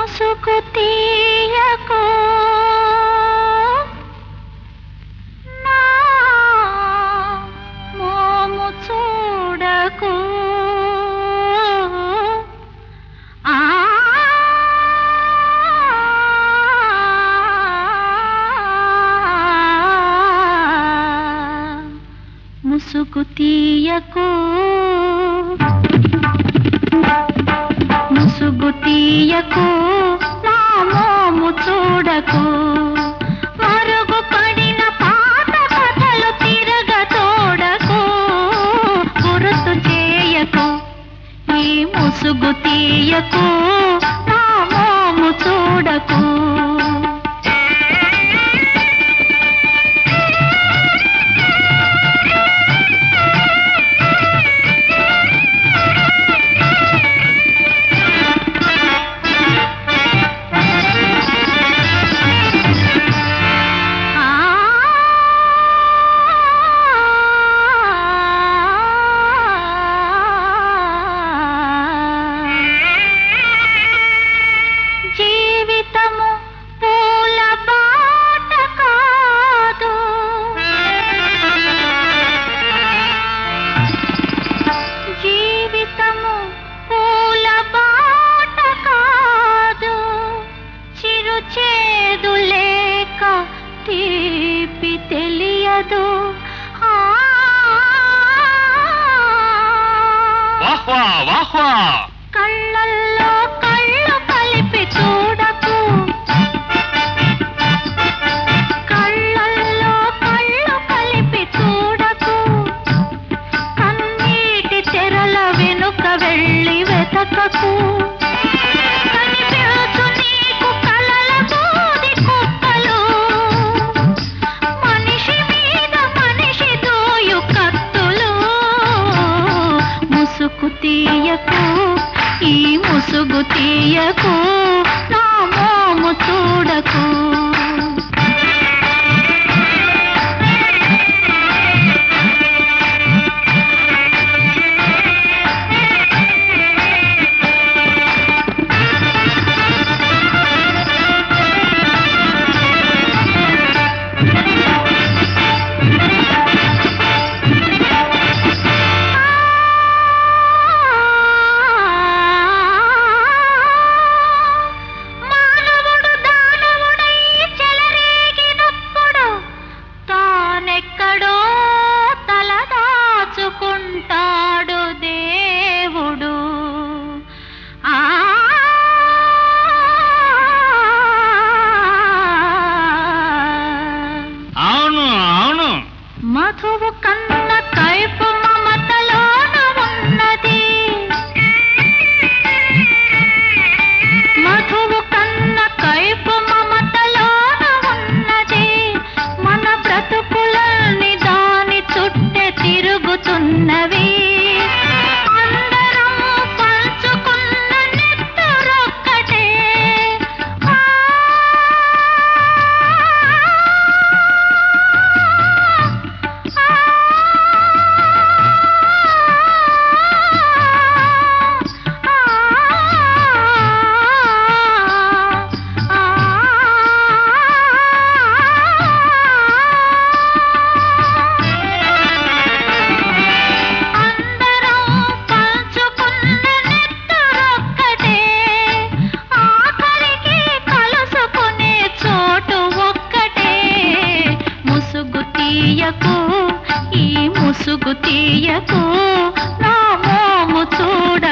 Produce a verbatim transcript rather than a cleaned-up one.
ముసుగు తీయకు నా మోము చూడకు ఆ ముసుగు తీయకు ముసుగు తీయకు నా మోము చూడకు మరుగు పడిన పాత కథలు తిరగ తోడకు గుర్తు చేయకు ఈ ముసుగు తీయకు నా మోము చూడకు తీపి తెలియదు కళ్ళల్లో కళ్ళు కలిపి చూడకు కళ్ళల్లో కళ్ళు కలిపి చూడకు కన్నీటి తెరల వెనుక వెళ్ళి వెతకకు ముసుగు తీయకు ఈ ముసుగు తీయకు నా మోము చూడకు ఎక్కడో తలదాచుకుంటాడు దేవుడు ఆ అవును అవును మధువు కన్న కైపు మమతలోన ఉన్నది మధువు కన్న కైపు మమతలోన ఉన్నది మన బ్రతుకులని దాని చుట్టే తిరుగుతున్నవి అందరం పంచుకున్న నెత్తరొక్కటే ఈ ముసుగు తీయకు నా మోము చూడ